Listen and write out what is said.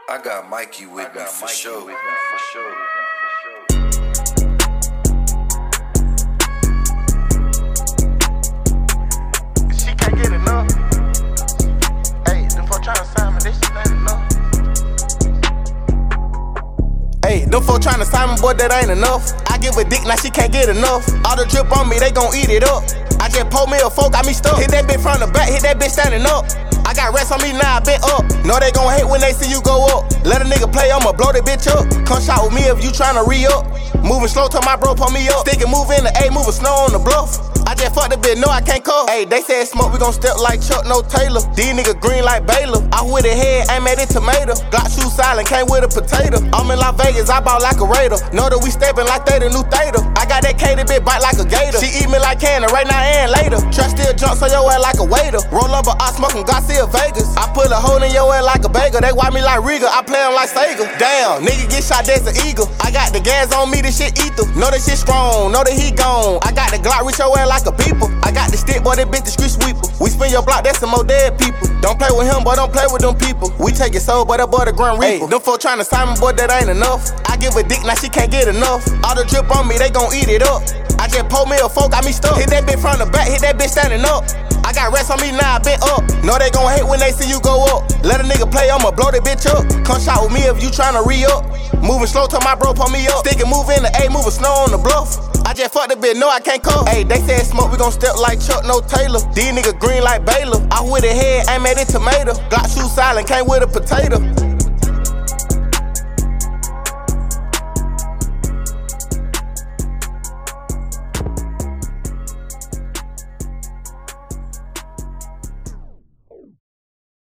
I got Mikey with me for sure. She can't get enough. Hey, them folks tryna sign me, this shit ain't enough. Hey, them folks tryna sign me, boy, that ain't enough. I give a dick, now she can't get enough. All the drip on me, they gon' eat it up. I just pulled me a fork, got me stuck. Hit that bitch from the back, hit that bitch standing up. I got rest on me, now I been up. Know they gon' hate when they see you go up. Let a nigga play, I'ma blow that bitch up. Come shot with me if you tryna re-up. Moving slow till my bro pull me up. Stick and move in the A, moving snow on the bluff. I just fucked the bitch, no I can't cuff. Ayy, they said smoke, we gon' step like Chuck, no Taylor. These niggas green like Baylor. I with a head, aim at it tomato. Glock shoe silent, came with a potato. I'm in Las Vegas, I bought like a Raider. Know that we steppin' like they the new Theta. I got that K, that bitch bite like a gator. She eat me like candy, right now and later. Trust still jump so your ass like a waiter. Roll up a I smoking Garcia Vegas. I put a hole in your ass like a bagel. They watch me like Riga, I play 'em like Sega. Damn, nigga get shot, that's an eagle. I got the gas on me, this shit ether. Know that shit strong, know that he gone. I got the Glock, reach your ass like a beeper. I got the stick, boy, that bitch the street sweeper. We spin your block, that's some more dead people. Don't play with him, boy, don't play with them people. We take your soul, boy, that boy the Grand Reaper. Ay, them folks tryna sign me, boy, that ain't enough. I give a dick, now she can't get enough. All the drip on me, they gon' eat it up. I just pulled me a fork, got me stuck. Hit that bitch from the back, hit that bitch standing up. I got rest on me, now I been up. Know they gon' hate when they see you go up. Let a nigga play, I'ma blow that bitch up. Come shot with me if you tryna re-up. Moving slow till my bro pull me up. Stick and move in the A, moving snow on the bluff. I just fucked the bitch, no I can't cuff. Ayy, they said smoke, we gon' step like Chuck, no Taylor. These niggas green like Baylor. I with a head, aim at it tomato. Glock shoe silent, came with a potato.